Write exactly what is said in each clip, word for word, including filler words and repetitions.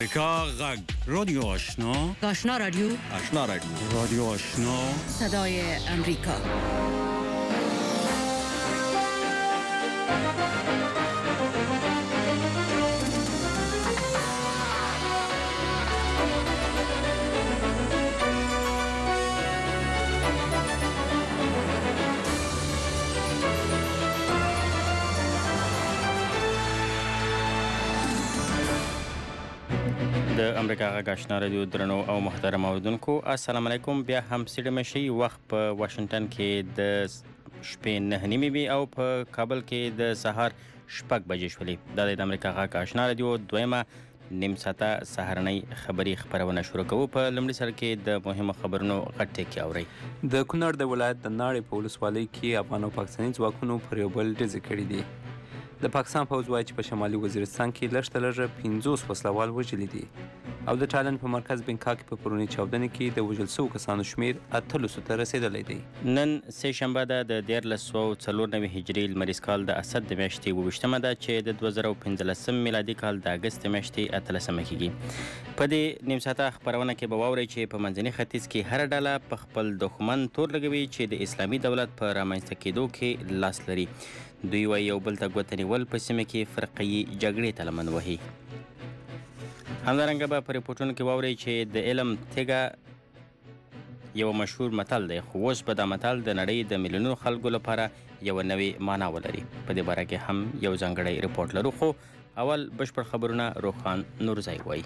امریکا غږ رادیو آشنا آشنا رادیو آشنا رادیو رادیو آشنا صدای امریکا. د امریکا غږ آشنا رادیو درنو او محترم اوریدونکو السلام علیکم. بیا هم ستړي مشئ. وخت په واشنگټن کې د شپې نه نیمې وي او په کابل کې د سهار شپږ بجې شولې. دا د امریکا غږ آشنا رادیو دویمه نیم ساعته سهارنۍ خبري خبرونه شروع کوو. په لومړي سر کې د مهمو خبرونو غټ ټکی اورئ. د کونړ د ولایت د ناړۍ په ولسوالۍ کې افغان او پاکستاني ځواکونو پر یو بل ډزې کړي دي. د پاکستان پوځ وایي چې په شمالي وزیرستان کې لږ تر لږه پنځوس وسلوال وژلي دي او د ټالند په مرکز بنکاک په پرونی چاودنې کې د وژل شوو کسانو شمیر اتلسو ته رسېدلی دی. نن سه شنبه ده د دیارلس سوه څلور نوي هجري لمریز کال د اسد د میاشتې اوویشتمه ده چې د دوه زره پنځلسم میلادي کال د اګست د میاشتې اتلسمه کېږي. په دې نیم ساعته خپرونه کې به واورئ چې په منځني ختیځ کې هره ډله په خپل دښمن تور لګوي چې د اسلامي دولت په رامنځته کېدو کې لاس لري. دوی وایي یو بل ته ګوته نیول په سیمه کې فرقیي جګړې ته لمن وهي. همدارنګه به په ریپورټونو کې واورئ چې د علم تیږه یو مشهور متل دی، خو اوس به دا متل د نړۍ د میلیونونو خلکو لپاره یوه نوې معنا ولري. په دې باره کې هم یو ځانګړی ریپورټ لرو، خو اول بشپړ خبرونه روخان نورزی وایي.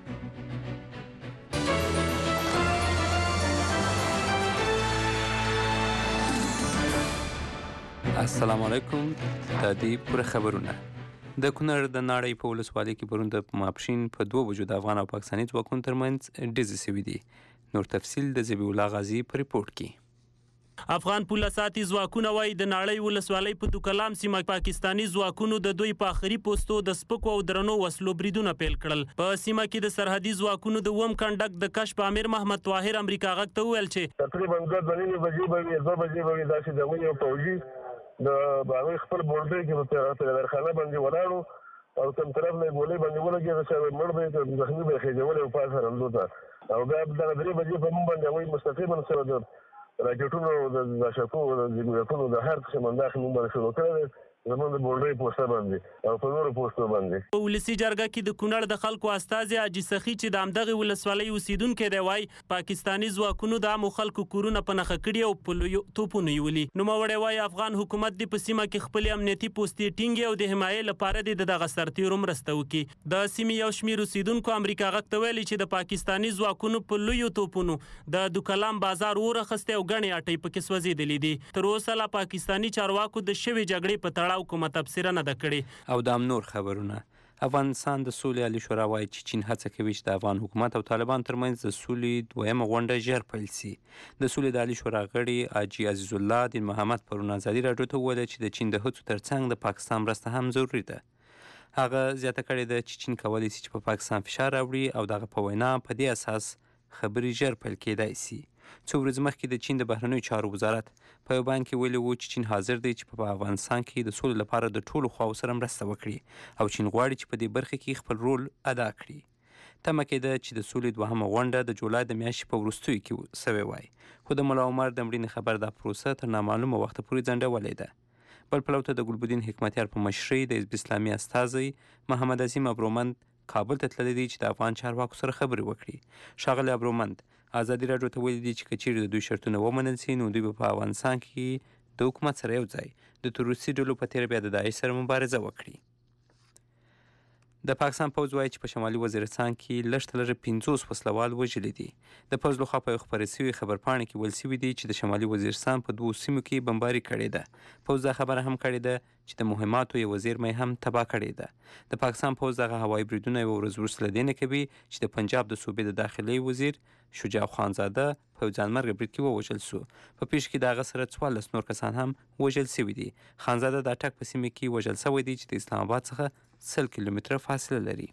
السلام علیکم. د دې پوره خبرونه. د کونړ د ناړۍ په ولسوالۍ کې پرون د ماپښین په دوه بجو د افغان او پاکستاني ځواکونو ترمنځ ډزې شوي دي. نور تفصیل د ذبیح الله غازي په ریپورټ کې. افغان پوله ساتي ځواکونه وایي د ناړۍ ولسوالۍ په دوکلام سیمه پاکستاني ځواکونو د دوی په آخري پوستو د سپکو او درنو وسلو بریدونه پیل کړل. په سیمه کې د سرحدي ځواکونو د اووم کنډک د کشف امیر محمد طاهر امریکا غږ ته وویل چې تقریبا دوه بجې بجې به دوه بجې به داسې د ونیو پوځي د باغوي خپل بورډۍ کې په پیغرخانه باندې ولاړو او کوم طرف نه ګولۍ باندې ولګېده چې مړ به یې زخمي به یې خېجولې او پاسه رمزو ته او بیا دغه درې بجې په موږ باندې هغوی مستقیما سره د راکېټونو د ځاشکو د زیګورتونو د هر قسم انداز موږ باندې شروع کړی دی زموږ د بورډۍ پوسته باندې او په نورو پوستو باندې. په ولسي جرګه کې د کونړ د خلکو استازي حاجي سخي چې د همدغې ولسوالۍ اوسیدونکی دی وایي پاکستاني ځواکونو د عامو خلکو کورونه په نښه کړي او په لویو توپونو یې ولي. نوموړی وایي افغان حکومت دې په سیمه کې خپلې امنیتي پوستې ټینګې او د حمایې لپاره دې د دغه سرتیرو مرسته وکړي. د سیمې یو شمېر اوسیدونکو امریکا غږ ته ویلي چې د پاکستاني ځواکونو په لویو توپونو د دوکلام بازار اور اخیستی او ګڼې اټۍ پکې سوځېدلې دي. تر اوسه لا پاکستاني چارواکو د شوې جګړې په تړاو کومه تبصره نه ده کړې. او دا نور خبرونه. افغانستان د سولې عالي شورا وایي چې چین هڅه کوي چې د افغان حکومت او طالبان ترمنځ د سولې دویمه غونډه ژر پیل شي. د سولې د عالي شورا غړي حاجي عزیز الله دین محمد پرون ازادي راډیو ته وویل چې د چین د هڅو ترڅنګ د پاکستان مرسته هم ضروري ده. هغه زیاته کړې ده چې چین کولی شي چې په پاکستان فشار راوړي او دغه په وینا په دې اساس خبرې ژر پیل کېدای شي. څو ورځې مخکې د چین د بهرنیو چارو وزارت په یو بیان کې ویلي وو چې چین حاضر دی چې په افغانستان کې د سولې لپاره د ټولو خواو سره مرسته وکړي او چین غواړي چې په دې برخه کې خپل رول ادا کړي. تمه کېده چې د سولې دوهمه غونډه د جولای د میاشتې په وروستیو کې سوې وای، خو د ملا عمر د مړینې خبر دا پروسه تر نامعلومه وخته پورې ځنډولې ده. بل پلو ته د ګلبدین حکمتیار په مشرۍ د حزب اسلامي استازی محمد عظیم ابرومند کابل ته تللی دی چې د افغان چارواکو سره خبرې وکړي. ښاغلی ابرومند ازادي راډیو ته ویلي دي چې که چیرې د دوی شرطونه ومنل شي نو دوی به په افغانستان کې د حکومت سره یو ځای د تروریستي ډلو په څېر بیا د داعش سره مبارزه وکړي. د پاکستان پوځ وایي چې په شمالي وزیرستان کې لږ تر لږه پنځوس وسلوال وژلي دي. د پوځ لخوا په یو خپرې شوې خبرپاڼې کې ویل شوي دي چې د شمالي وزیرستان په دوو سیمو کې بمباري کړې ده. پوځ دا خبره هم کړې ده چې د مهماتو یوه زیرمه هم تباه کړې ده. د پاکستان پوځ دغه هوایي بریدونه یوه ورځ وروسته له دې نه کوي چې د پنجاب د صوبې د داخلي وزیر شجاع خانزاده په یو ځانمرګه برید کې ووژل شو. په پیښ کې د هغه سره څوارلس نور کسان هم وژل شوي دي. خانزاده د اټک په سیمه کې وژل شوی دی چې د اسلام آباد څخه سل کیلومتره فاصله لري.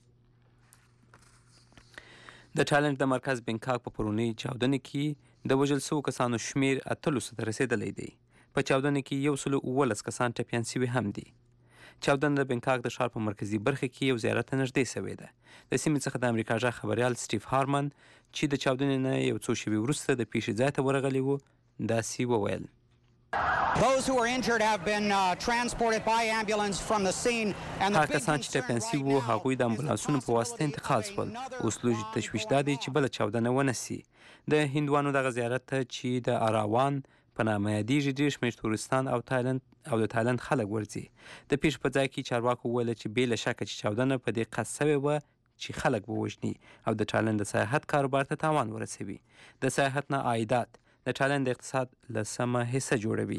د ټالند د مرکز بنکاک په پرونی چاودنې کې د وژل شوو کسانو شمیر اتلسو ته رسېدلی دی. په چاودنې کې یو سل اوولس کسان ټپیان شوي هم دي. چاودنه د بنکاک د ښار په مرکزي برخه کې یو زیارت ته نږدې شوې ده. د سیمې څخه د امریکا غږ خبریال سټیف هارمن چې د چاودنې نه یو څو شېبې وروسته د پیښې ځای ته ورغلی و داسې وویل. Those who were injured have been uh, transported by ambulance from the scene and the هغه کسان چې ټپیان شوي وو هغوی د امبولانسونو په واسطه انتقال شول. اوس لوی تشویش دا دی چې بله چاودنه ونه سي. د هندوانو دغه زیارت ته چې د اراوان په نامه یادېږي ډېر شمېر تورستان او تایلند او د تایلند خلک ورځي. د پیښې په ځای کې چارواکو وویل چې بې له شکه چې چاودنه په دې قصد شوې وه چې خلک ووژني او د تایلند د سیاحت کاروبار ته تاوان ورسوي. د سیاحت نه عایدات د تایلند د اقتصاد لسمه حصه جوړوي.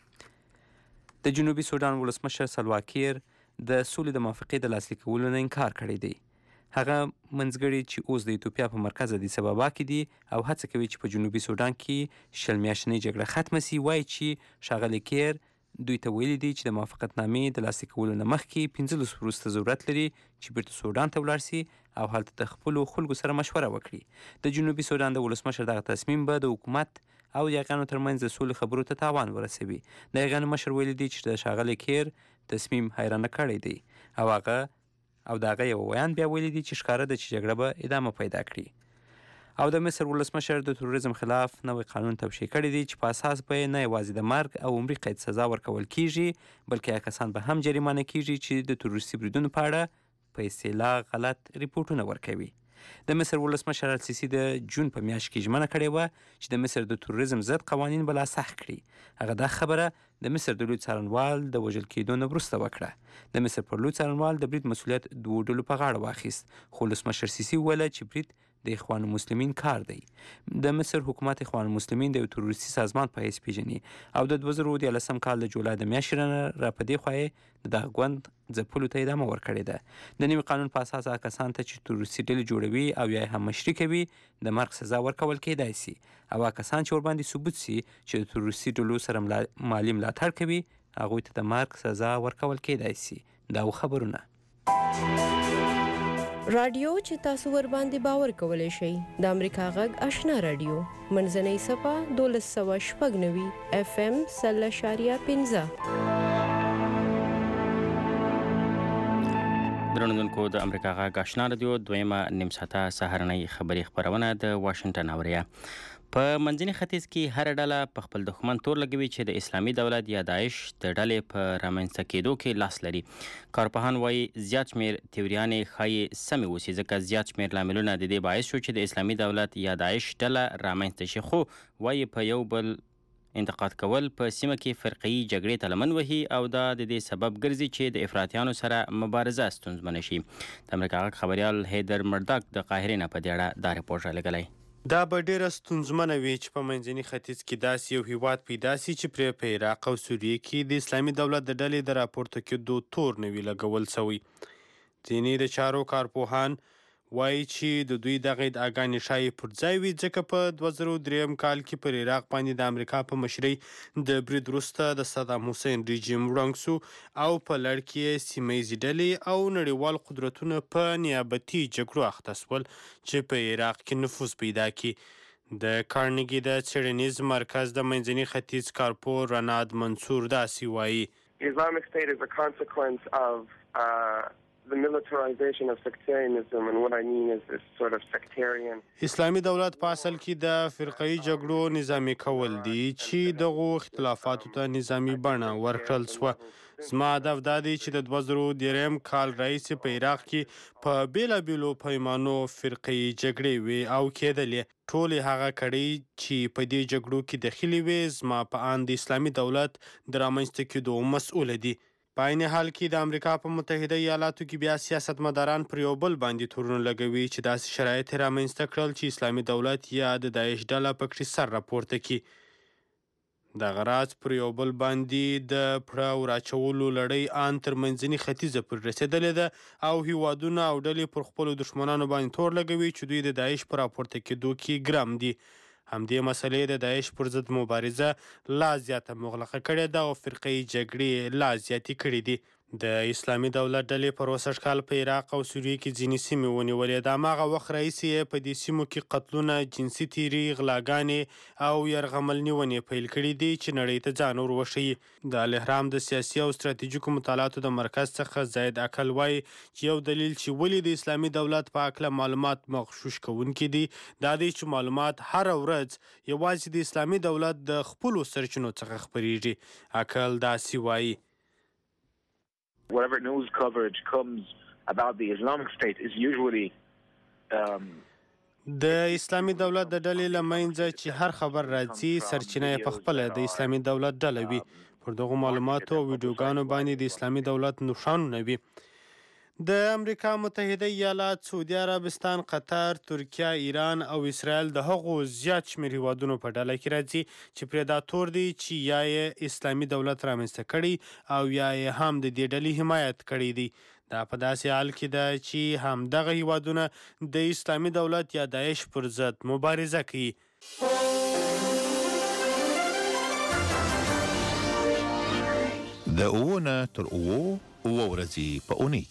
د جنوبي سودان ولسمشر سلواکیر د سولې د موافقې د لاسلیک کولو نه انکار کړی دی. هغه منځګړي چې اوس د ایتوپیا په مرکز ادیس ابابا کې دي او هڅه کوي چې په جنوبي سودان کې شل میاشتنۍ جګړه ختمه سي وایي چې ښاغلی کیر دوی ته ویلي دي چې د موافقتنامې د لاسلیک کولو نه مخکې پنځلس وروسته ضرورت لري چې بیرته سودان ته ولاړ سي او هلته د خپلو خلکو سره مشوره وکړي. د جنوبي سودان د ولسمشر دغه تصمیم به د حکومت او یاغیانو ترمنځ د سولې خبرو ته تاوان ورسوي. د یاغیانو مشر ویلي دی چې د ښاغلي کیر تصمیم حیرانه کړی دی او هغه او د هغه یو ویان بیا ویلي دی چې ښکاره ده چې جګړه به ادامه پیدا کړي. او د مصر ولسمشر د تروریزم خلاف نوی قانون توشیح کړی دی چې په اساس به نه یوازې د مرګ او عمري قید سزا ورکول کیږي بلکې هغه کسان به هم جریمانه کیږي چې د تروریستي بریدونو په اړه په اصطلاح غلط ریپورټونه ورکوي. د مصر ولسمشر السیسي د جون په میاشت کې ژمنه کړې وه چې د مصر د تروریزم ضد قوانین به لاسخ کړي. هغه دا خبره د مصر د لوی څارنوال د وژل کېدو نه وروسته وکړه. د مصر پر لوی څارنوال د برید مسؤلیت دوو ډلو په غاړه واخیست خو ولسمشر سیسي وویله چې برید د اخوان المسلمین کار دی. د مصر حکومت اخوان المسلمین د یو تروریستي سازمان په حیث پیژني او د دوه زره دیارلسم کال د جولای د میاشتې نه را په دې خوا یې د دغه ګوند ځپلو ته ادامه ورکړې ده. د نوي قانون په اساس هغه کسان ته چې تروریستي ډلې جوړوي او یا هم مشري کوي د مرګ سزا ورکول کیدای سي او هغه کسان چې ورباندې ثبوت سي چې د تروریستي ډلو سره مالي ملاتړ کوي هغوی ته د مرګ سزا ورکول کیدای سي. دا و خبرونه. رادیو چې تاسو ور باندې باور کولای شئ د امریکا غږ آشنا رادیو منځنۍ صفه دولس سوه شپږ نوي اف ام سل اشاریه پنځه. درنوونکو د امریکا غږ آشنا رادیو دویمه نیم ساعته سهارنۍ خبري خپرونه د واشنګټن اوریا. په منځني ختیځ کې هر ډله په خپل دښمن تور لګوي چې د اسلامي دولت یا داعش د ډلې په رامنځته کېدو کې لاس لري. کارپوهان وایي زیات شمېر تیوریانې ښایي سمې اوسي ځکه زیات شمېر لاملونه د دې باعث شو چې د اسلامي دولت یا داعش ډله رامنځته شي خو وایي په یو بل انتقاد کول په سیمه کې فرقه‌يي جګړې ته لمن وهي او دا د دې سبب ګرځي چې د افراطیانو سره مبارزه ستونزمنه شي. د امریکا غږ خبریال هیدر مرداک د قاهرې نه په دې اړه دا رپورټ رالیږلی. دا به ډیره ستونزمنه وي چې په منځني ختیځ کې داسې یو هیواد پیدا سي چې پرې په عراق او سوریې کې د اسلامي دولت د ډلې د راپورته کېدو تور نه وي لګول سوی. ځینې د چارو کارپوهان وایي چې د دوی دغه ادعاګانې ښایي پر ځای وي ځکه په دوه زره درېیم کال کې پر عراق باندې د امریکا په مشرۍ د برید وروسته د صدام حسین رژیم ړنګ سو او په لړ کې یې سیمه ییزې ډلې او نړیوال قدرتونه په نیابتي جګړو اخته شول چې په عراق کې نفوذ پیدا کړي. د کارنګي د څېړنیز مرکز د منځني ختیځ کارپور رناد منصور داسې وایي. Islamic State is a consequence of uh... the militarization of sectarianism, and what I mean is this sort of sectarian. اسلامي دولت په اصل کې د فرقه‌يي جګړو نظامي کول دي چې دغو اختلافاتو ته نظامي بڼه ورکړل شوه. زما هدف دا دی چې د دوه زره درېیم کال راهیسې په عراق کې په بېلابېلو پیمانو فرقه‌يي جګړې وې او کېدلې. ټولې هغه کړۍ چې په دې جګړو کې دخیلې وې زما په اند د اسلامي دولت د رامنځته کېدو مسؤله دي. په عین حال کې د امریکا په متحده ایالاتو کې بیا سیاستمداران پر یو بل باندې تورونه لګوي چې داسې شرایط یې رامنځته کړل چې اسلامي دولت یا د داعش ډله پکې سر راپورته کړي. دغه راز پر یو بل باندې د پړه وراچولو لړۍ ان تر منځني ختیځه پورې رسېدلې ده او هیوادونه او ډلې پر خپلو دښمنانو باندې تور لګوي چې دوی د داعش په راپورته کېدو کې ګرم دي. همدې مسلې د داعش پر ضد مبارزه لا زیاته مغلقه کړې ده او فرقه‌يي جګړې لا زیاتې کړې دي. د اسلامي دولت ډلې په روسش کال په عراق او سوریې کې ځینې سیمې ونیولې. د هماغه وخت راهیسې یې په دې سیمو کې قتلونه، جنسي تیري، غلاګانې او یرغمل نیونې پیل کړي دي چې نړۍ ته ځان ور وښیي. د الاهرام د سیاسي او ستراتیژیکو مطالعاتو د مرکز څخه زاید اکل وایي چې یو دلیل چې ولې د اسلامي دولت په هکله معلومات مغشوش کوونکي دي دا دی چې معلومات هره ورځ یوازې د اسلامي دولت د خپلو سرچینو څخه خپریږي. اکل داسې وایي whatever news coverage comes about the Islamic State is usually um, د اسلامي دولت د ډلې له منځه چې هر خبر راځي سرچینه یې په خپله د اسلامي دولت ډله وي. پر دغو معلوماتو او ویډیوګانو باندې د اسلامي دولت نښانونه وي. د امریکا متحده ایالات، سعودي عربستان، قطر، ترکیه، ایران او اسرائیل د هغو زیات شمېر هیوادونو په ډله کې راځي چې پریداتور دي چې یا یې اسلامي دولت رامنځته کړي او یا یې هم د دې ډلې حمایت کړی دی. دا په داسې حال کې ده چې همدغه هیوادونه د اسلامي دولت یا داعش پر ضد مبارزه کوي. د اوونه تر اوو اوه ورځې په اونۍ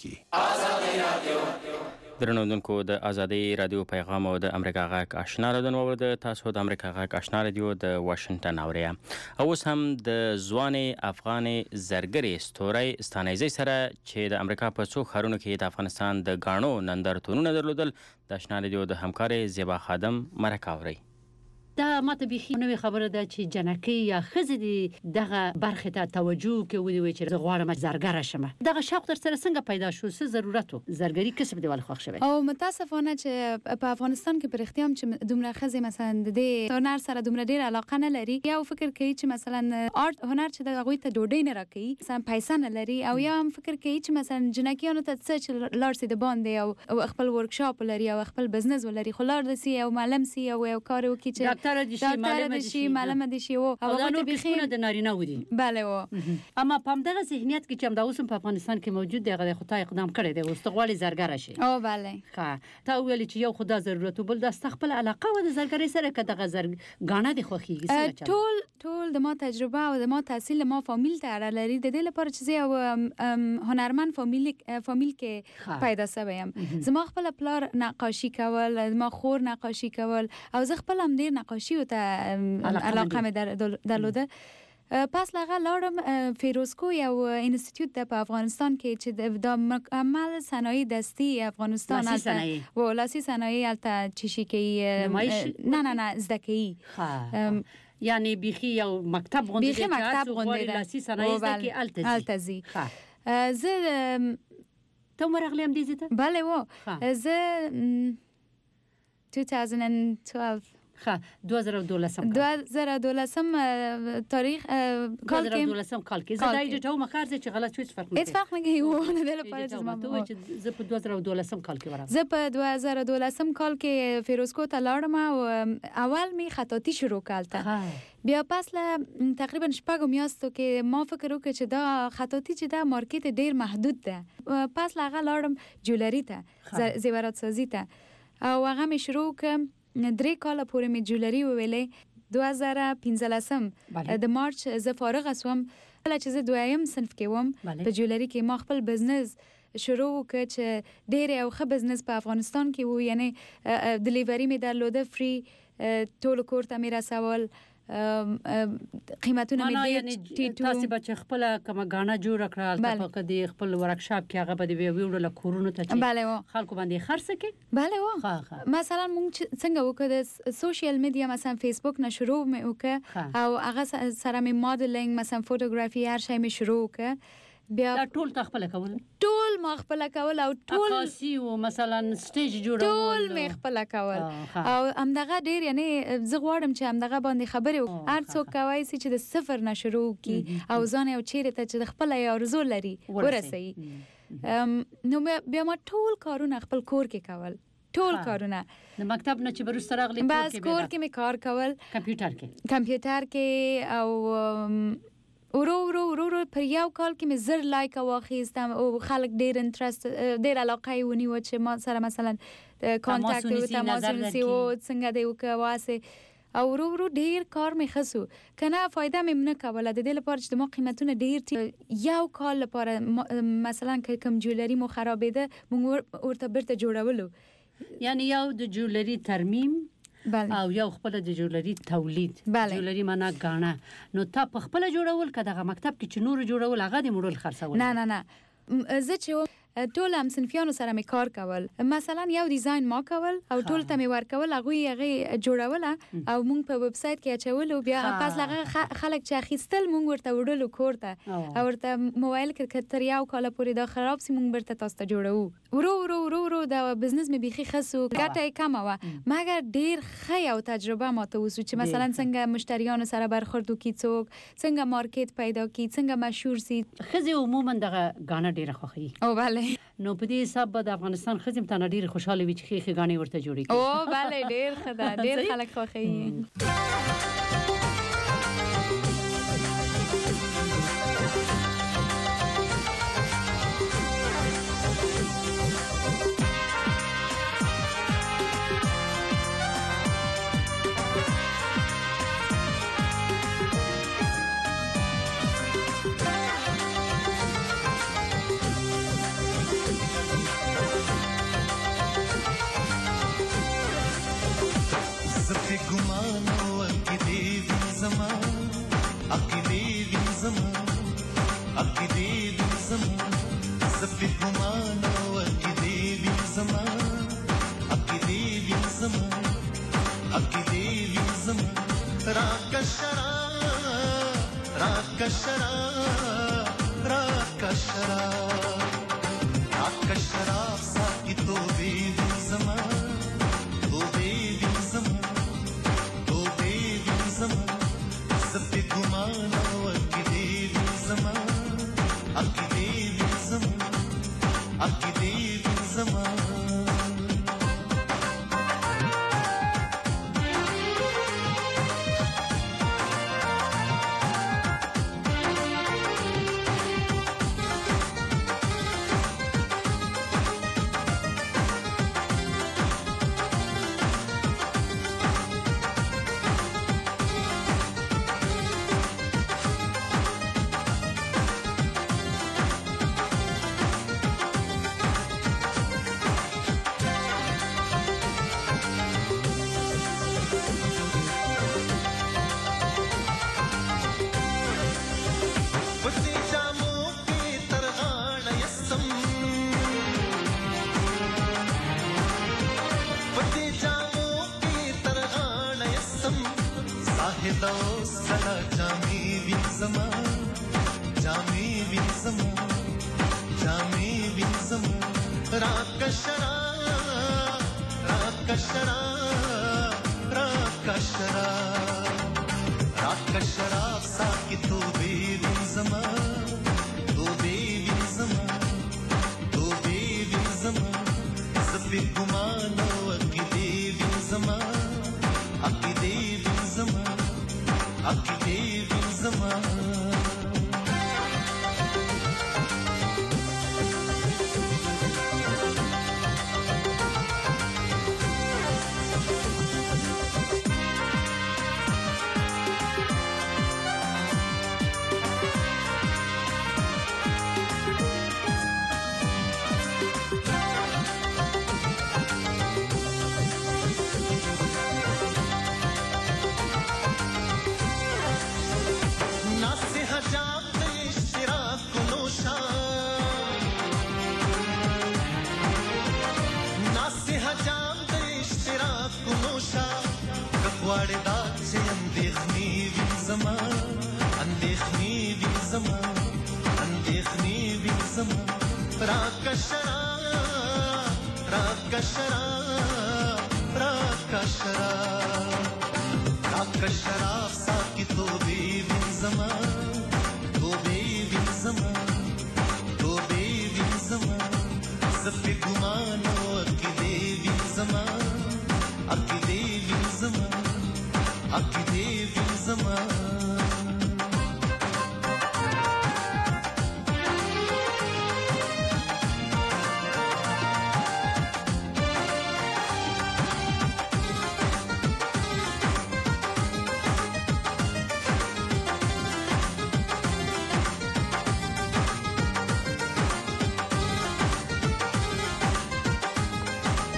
کې درنوونکو د ازادي رادیو پیغام او د امریکا غاک آشنا رادیو ور د تاسو د امریکا غاک آشنا رادیو د واشنگټن اوریا. اوس هم د ځواني افغاني زرګري ستوري ستانیزي سره چې د امریکا په څو ښارونو کې د افغانستان د غاڼو نندارتونونه درلودل د آشنا رادیو د همکاري زیبا خادم مرکه اوري. دا ماته بيخي نوې خبره ده چې جنکۍ یا ښځې دې دغه برخې ته توجه کوي وي چې زه غواړم زرګره شم. دغه شوق در سره څنګه پیدا شو؟ څه ضرورت و؟ زرګري کسب دی ول خوښ شوی؟ او متاسفانه چې په افغانستان کې پر اختیام چې دومره ښځې مثلا د دې هنر سره دومره ډېر علاقه نه لري، یا فکر کوي چې مثلا آرت هنر چې د هغوی ته ډوډۍ نه راکوي، مثلا پیسې نه لري، او یا هم فکر کوي چې مثلا جنکیانو ته څه چې لاړ سي د باندې او خپل ورکشاپ لري او خپل بزنس ولري، خو لاړ دسي او معلم سي او یو کار وکړي چې ډاکټر دي شي، معلم دي شي، معلم دي شي، او هغه ته بخونه د نارینه ودی. بله و. اما په همدغه ذهنیت کې چې همدا اوس په افغانستان کې موجود دی، هغه خدای اقدام کړی دی اوس ته غواړي زرګره شي. او بله. ښه، تا ویل چې یو خدا ضرورت بل د خپل علاقه و د زرګرۍ سره که دغه زرګ غاڼه دي خوښیږي. ټول ټول د ما تجربه او د ما تحصیل ما فامیل ته اړه لري. د دې لپاره چې یو هنرمند فامیل فامیل کې پیدا شوم. زما خپل پلار نقاشي کول، ما خور نقاشي کول، او زه خپل هم ډېر نقاشي ته علاقه مې درلوده. پس لغه لاړم فیروزکو یو انستیتیوت ده په افغانستان کې چې د مکمل صنایع دستی افغانستان هست و لاسی صنایع البته چشی که نه نه نه زده کوي، یعنی بیخی یو مکتب غونده بیخی مکتب غونده ده لاسی صنایع زده که التزی التزی زه تو مرغلی هم دیزی تا؟ بله و زه دو هزار و دوازده ها دو هزار و دولسم دو هزار و دولسم تاریخ کال کې دولسم کال کې زه دای ته مخارزه چې غلط شوی فرق نه هیڅ فرق نه کوي و نه د لپاره چې ما ته چې زه په دو هزار و دولسم کال کې ورم. زه په دو هزار و دولسم کال کې فیروزکو ته لاړم او اول می خطاطی شروع کړم. بیا پس له تقریبا شپږ میاشتو کې ما فکر وکړ چې دا خطاطی چې دا مارکیټ ډیر محدود ده. پس لاغه لاړم جولری ته، زیورات سازی ته، او هغه می شروع کړم. درې کاله پورې مې جولري وویلې. دو هزار و پنځلسم د مارچ زه فارغ شوم. کله چې زه دویم صنف کې وم په جولري کې ما خپل بزنس شروع وکړ چې ډېر یو ښه بزنس په افغانستان کې و، یعنی ډلیوري مې درلوده، فری ټول کور ته مې رسول، قیمتونه مې ډېر ټیټ و. تاسې به چې خپله کومه غاڼه جوړه کړه هلته په دې خپل ورکشاپ کې هغه به دې ویوړله کورونو ته چې خلکو باندې خرڅ کړي؟ بله و. مثلا موږ څنګه وکړو د سوشل میډیا مثلا فیسبوک نه شروع مې وکړه او هغه سره مې ماډلینګ مثلا فوټوګرافي هر شی مې شروع وکړه. بیا ټول تا خپل کول؟ ټول ما خپل کول، او ټول عکاسي او مثلا سټیج جوړول ټول مې خپل کول. او همدغه ډیر یعنی زه غواړم چې همدغه باندې خبرې هر څوک کوي چې د صفر نه شروع کی او ځان یو چیرې ته چې خپل ارزو لري ورسوي. نو بیا ما ټول کارونه خپل کور کې کول، ټول کارونه د مکتب نه چې بروسته راغلی بس کور کې مې کار کول، کمپیوټر کې کمپیوټر کې. او ورو ورو ورو ورو پر یو کال کې مې زر لایک واخیستم او خلک ډېر انټرست ډېر علاقه یې ونیوه چې ما سره مثلا کانټاکټ او تماس ونیسي او څنګه دی وکړه واسه. او ورو ورو ډیر کار مې خسو کنه فایده مې نه کوله د دې لپاره چې د ما قیمتونه ډیر یو کال لپاره مثلا کوم جولری مو خرابېده موږ ورته برته جوړولو یعنی یو د جولری ترمیم بله. او یو خپل د جولری تولید بله. جولری معنا غاڼه نو تا په خپل جوړول کداغه مکتب کې چې نور جوړول هغه د مورل خرڅول نه نه نه زه چې ټول هم صنفیانو سره مې کار کول مثلا یو ډیزاین ما کول او ټول ته مې ورکول هغه هغه جوړوله او مونږ په ویب سټ کې اچول او بیا پس هغه خلک چې اخیستل مونږ ورته وړلو کور ته او ورته موبایل کې تر یو کال پورې دا خراب سي مونږ ورته تاسو ته جوړو ورو ورو ورو ورو دا بزنس مې بيخي خسو ګټه کم و مګر ډیر ښه او تجربه ماته وسو چې مثلا څنګه مشتریانو سره برخورد وکړي څوک څنګه مارکیټ پیدا کړي څنګه مشهور سي خزي عموما دغه غاڼه ډیره خوخي او bale نو په دې حساب د افغانستان خزم ته ډیر خوشاله وي چې خې غاڼې ورته جوړي او bale ډیر خدا ډیر خلک خوخي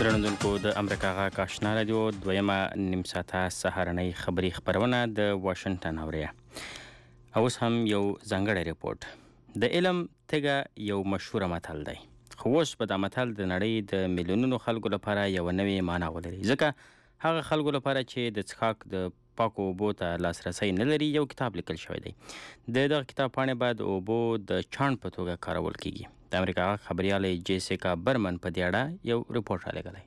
درنوونکو د امریکا غاک آشنا رادیو دویمه نیم ساعته سهارنۍ خبري خبرونه د واشنگټن اوریا. اوس هم یو ځانګړی ریپورت. د علم تګه یو مشهوره متل دی، خو اوس به دا متل د نړۍ د میلیونونو خلکو لپاره یو نوې معنا ولري، ځکه هغه خلکو لپاره چې د څښاک د پاکو اوبو ته لاسرسی نه لري یو کتاب لیکل شوی دی. د دغه کتاب پاڼې به د اوبو د چاڼ په توګه کارول کیږي. د امریکا غاک خبریاله جیسیکا برمن په دې اړه یو ریپورت رالیږلی.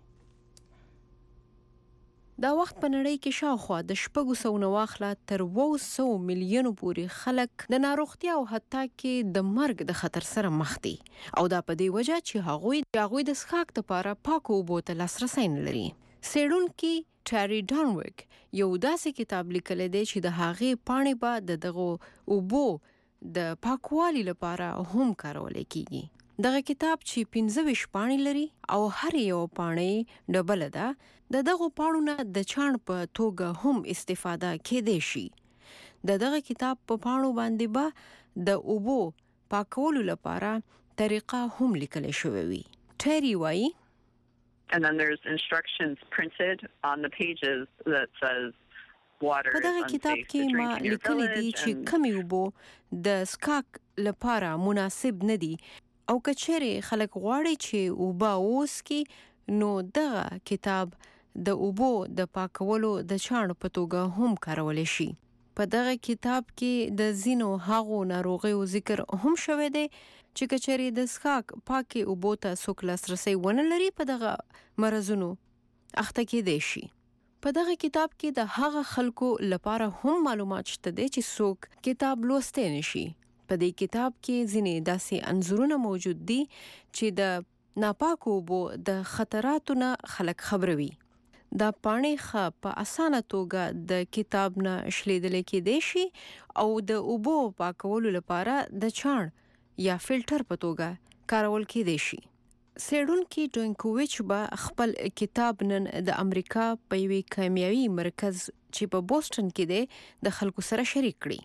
دا وخت په نړۍ کې شاوخوا د شپږو سوو نه واخله تر اووه سوو میلیونو پورې خلک د ناروغتیا او حتی کې د مرګ د خطر سره مخ دي، او دا په دې وجه چې هغوی هغوی د څښاک لپاره پاکو اوبو ته لاسرسی نه لري. څېړونکي ټری ډانویک یو داسې کتاب لیکلی دی چې د هغې پاڼې به د دغو اوبو د پاکوالي لپاره هم کارولی کیږي. دغه کتاب چې پنځه ویشت پاڼې لري او هر یو پاڼې ډبله ده، د دغو پاڼو نه د چاڼ په توګه هم استفاده کېدای شي. د دغه کتاب په پاڼو باندې به د اوبو پاکولو لپاره طریقه هم لیکل شوې وي. ټری وایي And then there's instructions printed on the pages that says water په is دغه unsafe کتاب to کې drink ما in your لیکلي دي village چې and کمې اوبو د څښاک لپاره مناسب نه دي، او که چیرې خلک غواړي چې اوبه وڅښي نو دغه کتاب د اوبو د پاکولو د چاڼ په توګه هم کارولی شي. په دغه کتاب کې د ځینو هغو ناروغیو ذکر هم شوی دی چې که چیرې د څښاک پاکې اوبو ته څوک لاسرسی ونه لري په دغه مرضونو اخته کېدای شي. په دغه کتاب کې د هغه خلکو لپاره هم معلومات شته دی چې څوک کتاب لوستی نشي. په دې کتاب کې ځینې داسې انځورونه موجود دي چې د ناپاکو اوبو د خطراتو نه خلک خبروي. دا پاڼې ښه په اسانه توګه د کتاب نه شلیدلی کېدای شي او د اوبو پاکولو لپاره د چاڼ یا فلټر په توګه کارول کېدای شي. څېړونکي ډونکوویچ به خپل کتاب نن د امریکا په یوې کیمیاوي مرکز چې په بوسټن کې دی د خلکو سره شریک کړي.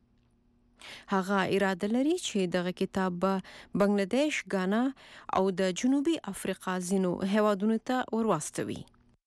هغه اراده لري چې دغه کتاب به بنگلاديش، ګانا او د جنوبي افریقا ځینو هیوادونو ته ورواستوي.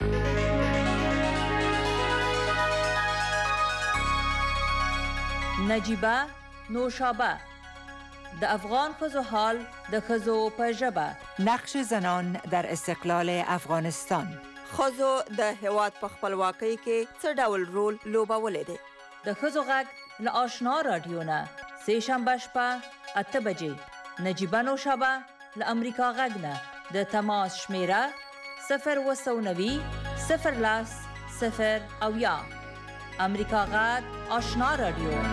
نجیبه نوشابه د افغان ښځو حال د ښځو په ژبه، نقش زنان در استقلال افغانستان، ښځو د هېواد په خپلواکۍ کې څه ډول رول لوبولی دی. د ښځو غږ له آشنا راډیو نه سه شنبه شپه اته بجې، نجیبه نوشابه له امریکا غږ نه د تماس شمیره صفر اووه سوه نوي صفر لس صفر اویا. امریکا غږ آشنا راډیو.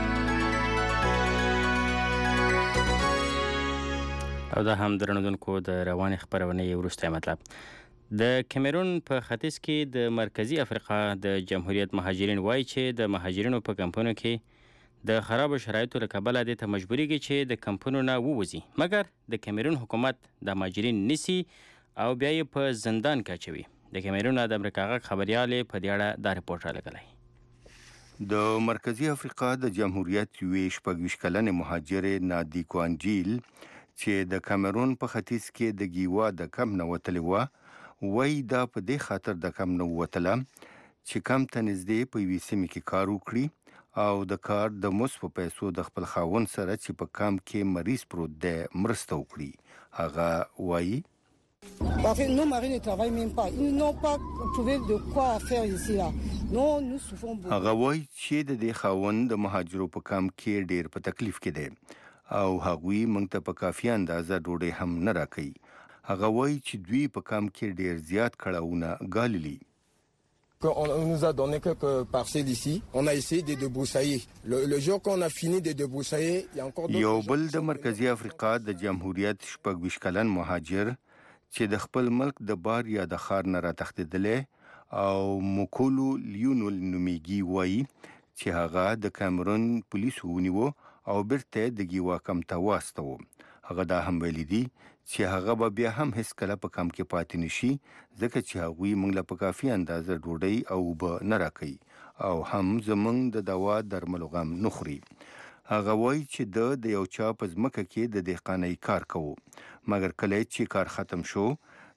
او دا هم درنوونکو د روانې خبرونې وروستی مطلب. د کیمرون په ختیځ کې د مرکزی افریقا د جمهوریت مهاجرین وایي چې د مهاجرینو په کمپونو کې د خرابو شرایطو له کبله دې ته مجبوریږي چې د کمپونو نه ووځي، مګر د کیمرون حکومت د مهاجرین نیسي او بیا یې په زندان کې اچوي. د کیمرون د امریکا غږ خبریالې په دې اړه دا ریپورټ رالیږلی. د مرکزی افریقا د جمهوریت یوې شپږ ویشت کلنې مهاجرې نادي کوانجیل چې د کیمرون په ختیځ کې د ګیوا د کم نه وتلې وه، وایي دا په دې خاطر د کم نه وتله چې کم ته نږدې په یوې سیمې کې کار وکړي او د کار د مزد په پیسو د خپل خاوند سره چې په کام کې مریض پروت دی مرسته وکړي. هغه وایي Parce que nos maris ne travaillent même pas. Ils n'ont pas trouvé de quoi faire ici là. Non, nous souffrons beaucoup. هغه وایي چې د دې خاوند د مهاجرو په کام کې ډیر په تکلیف کې دی او هغوی موږ ته په کافي اندازه ډوډۍ هم نه راکوي. هغه وایي چې دوی په کام کې ډیر زیات کړاوونه ګاللي. On nous a donné quelques parcelles ici. On a essayé de débroussailler. Le, le jour qu'on a fini de débroussailler, il y a encore d'autres. یو بل د مرکزی افریقا د جمهوریت شپږ ویشت کلن مهاجر چې د خپل ملک د بار یا د ښار نه راتښتېدلی او موکولو لیونول نومیږي وایي چې هغه د کیمرون پولیسو ونیوه او بیرته د ګیوا کم ته واستوه. هغه دا هم ویلي دي چې هغه به بیا هم هیڅکله په کم کې پاتې نشي ځکه چې هغوی موږ له په کافي اندازه ډوډۍ او اوبه نه راکوي او هم زموږ د دوا درملو غم نه خوري. هغه وایي چې د د یو چا په ځمکه کې د دهقانۍ کار کوو، مګر کله چې کار ختم شو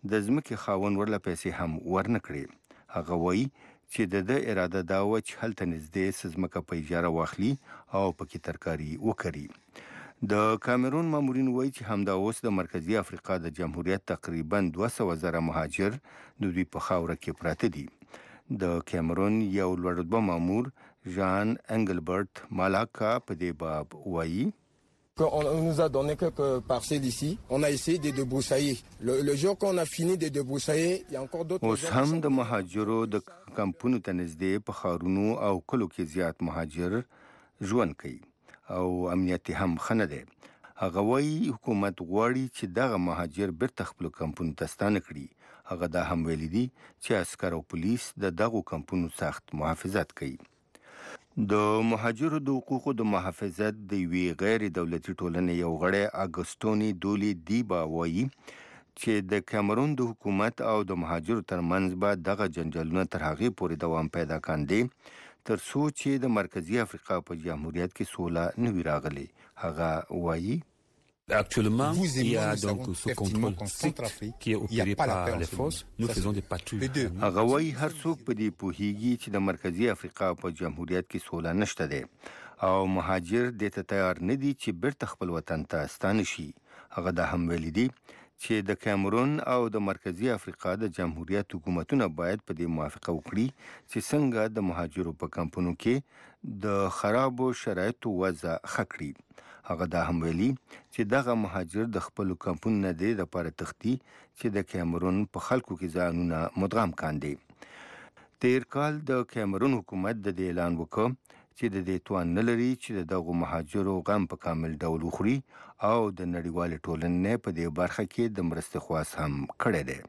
د ځمکې خاوند ورله پیسې هم ورنه کړې. هغه وایي چې د ده اراده دا وه چې هلته نږدې څه ځمکه په اجاره واخلي او پکې ترکاري وکړي. د کامرون مامورین وایي چې همدا اوس د مرکزي افریقا د جمهوریت تقریبا دوه سوه زره مهاجر د دوی په خاوره کې پراته دي. د کامرون یو لوړ رتبه مامور ژان انګلبرت مالاکا په دې باب وایي On nous a donné quelques parcelles ici. On a essayé de débroussailler. Le, le jour qu'on a fini de débroussailler, il y a encore d'autres. اوس هم د مهاجرو د کمپونو ته نږدې په ښارونو او کلو کې زیات مهاجر ژوند کوي او امنیت هم ښه نه دی. هغه وایي حکومت غواړي چې دغه مهاجر بیرته خپلو کمپونو ته ستانه کړي. هغه دا هم ویلي دي چې عسکر او پولیس د دغو کمپونو سخت محافظت کوي. د مهاجرو د حقوقو د محافظت د یوې غیر دولتي ټولنې یو غړی اګوستوني دولی دیبا وایي چې د کامرون د حکومت او د مهاجرو ترمنځ به دغه جنجالونه تر هغې پورې دوام پیدا کاندي تر څو چې د مرکزي افریقا په جمهوریت کې سوله نه وي راغلې. هغه وایي Actuellement, il y a donc ce contrôle strict qui est opéré par les forces. Nous faisons des patrouilles. هغه وایي هر څوک په دې پوهیږي چې د مرکزي افریقا په جمهوریت کې سوله نشته دی او مهاجر دې ته تیار نه دي چې بیرته خپل وطن ته ستانه شي. هغه دا هم ویلي دي چې د کامرون او د مرکزي افریقا د جمهوریت حکومتونه باید په دې موافقه وکړي چې څنګه د مهاجرو په کمپونو کې د خرابو شرایطو وضع ښه کړي. هغه دا هم ویلي چې دغه مهاجر د خپلو کمپونو نه دی دپاره تښتي چې د کامرون په خلکو کې ځانونه مدغم کاندي. تیر کال د کامرون حکومت د دې اعلان وکړ چې د دې توان نه لري چې د دغو مهاجرو غم په کامل ډول وخوري او د نړیوالې ټولنې په دې برخه کې د مرستې خواست هم کړی دی.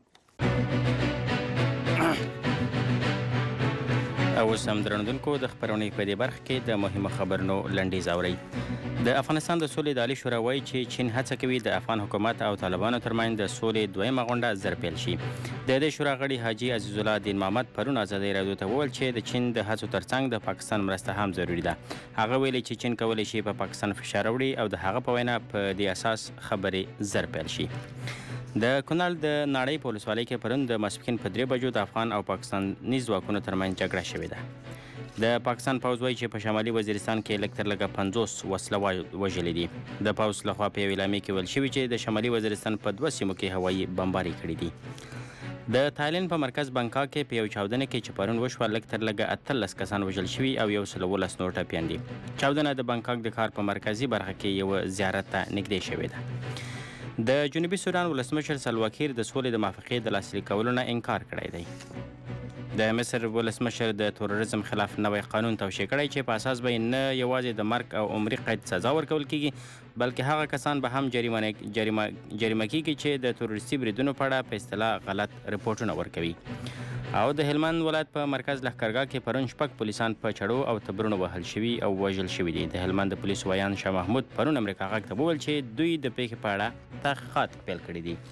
او اوس هم درنوونکو د خپرونې په دې برخه کې د مهمو خبرونو لنډیز اورئ. د افغانستان د سولې د عالي شورا وایي چې چین هڅه کوي د افغان حکومت او طالبانو ترمنځ د سولې دویمه غونډه زر پیل شي. د دې شورا غړي حاجي عزیز الله دین محمد پرون ازادۍ راډیو ته وویل چې د چین د هڅو ترڅنګ د پاکستان مرسته هم ضروري ده. هغه ویلي چې چین کولی شي په پاکستان فشار راوړي او د هغه په وینا په دې اساس خبرې زر پیل شي. د کونړ د ناړۍ په ولسوالۍ کې پرون د ماسپښین په درې بجو د افغان او پاکستاني ځواکونو ترمنځ جګړه شوې ده. د پاکستان پوځ وایي چې په شمالي وزیرستان کې لږ تر لږه پنځوس وسله وژلي دي. د پوځ لخوا په یوې اعلامیې کې ویل شوي چې د شمالي وزیرستان په دوه سیمو کې هوایي بمباري کړي دي. د تایلند په مرکز بانکاک کې په یو چاودنه کې چې پرون وشوه لږ تر لږه اتلس کسان وژل شوي او یو سل اوولس نور ټپیان دي. چاودنه د بانکاک د ښار په مرکزي برخه کې یو زیارت ته نږدې شوې ده. د جنوبي سودان ولسمشر سلواکیر د سولې د موافقې د لاسلیک کولو نه انکار کړی دی. د مصر ولسمشر د تروریزم خلاف نوی قانون توشیح کړی چې په اساس به نه یوازې د مرګ او عمري قید سزا ورکول کیږي بلکې هغه کسان به هم جریمه جریمه جریمه کیږي چې د تروریستي بریدونو په اړه په اصطلاح غلط رپورټونه ورکوي. او د هلمند ولایت په مرکز لښکرګاه کې پرون شپږ پولیسان په چړو او تبرونو وهل شوي او وژل شوي دي. د هلمند د پولیسو ویان شاه محمود پرون امریکا غږ ته وویل چې دوی د پیښې په اړه تحقیقات پیل کړي دي.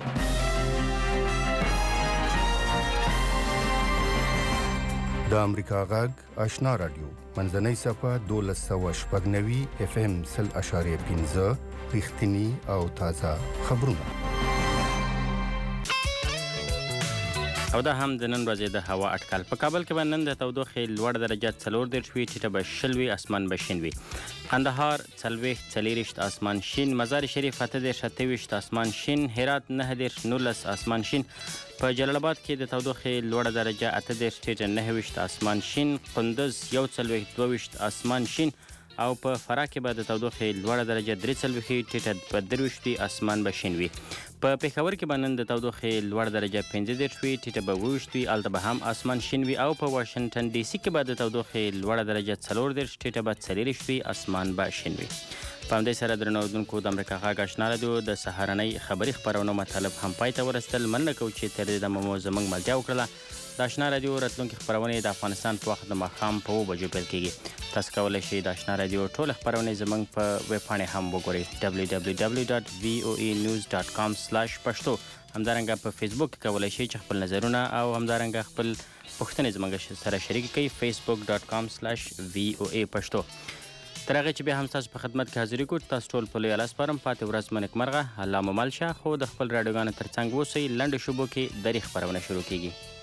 د امریکا غږ آشنا رادیو منځنۍ صفحه دولس سوه شپږ نوي اف ام سل اشاریه پنځه رښتیني او تازه خبرونه. او دا هم د نن ورځې د هوا اټکل. په کابل کې به نن د تودوخې لوړ درجه څلور دېرش وي، ټیټه به شل وي، اسمان به شین وي. قندهار څلوېښت څلېرویشت اسمان شین، مزار شریف اته دېرش اته ویشت اسمان شین، هرات نهه دېرش نولس اسمان شین، په جلال آباد کې د تودوخې لوړه درجه اته دېرش ټیټه نهه ویشت اسمان شین، قندوز یو څلوېښت دوه ویشت اسمان شین او په فراه کې به د تودوخې لوړه درجه درې څلوېښت ټیټه په درویشت وي، اسمان به شین وي. په پېښور کې به نن د تودوخې لوړه درجه پنځه دېرش وي، ټیټه به اووه ویشت وي، هلته به هم اسمان شین وي. او په واشنګټن ډي سي کې به د تودوخې لوړه درجه څلور دېرش ټیټه به څلېرویشت وي، اسمان به شین وي. په همدې سره درنو اورېدونکو د امریکا غږ آشنا رادیو د سهارنۍ خبري خپرونو مطالب هم پای ته ورسېدل. مننه کوو چې تر دې دمه مو زموږ ملتیا وکړله. د آشنا رادیو راتلونکي خپرونې د افغانستان په وخت د ماښام په اوه بجو پیل کیږي. تاسو کولی شئ د آشنا رادیو ټولې خپرونې زموږ په ویب پاڼې هم وګورئ ډبلیو ډبلیو ډبلیو ډاټ وي او ای نیوز ډاټ کام سلاش پښتو. همدارنګه په فیسبوک کې کولی شئ چې خپل نظرونه او همدارنګه خپل پوښتنې زموږ سره شریک کړئ فیسبوک ډاټ کام سلاش وي او ای پښتو. تر هغې چې بیا هم ستاسو په خدمت کې حاضري کوو تاسو ټول په لوی الله سپارم پاتې ورځ مو نیکمرغه الله مو مل شه خو د خپل راډیوګانو تر څنګ اوسئ لنډو شبو کې دري خپرونه شروع کیږي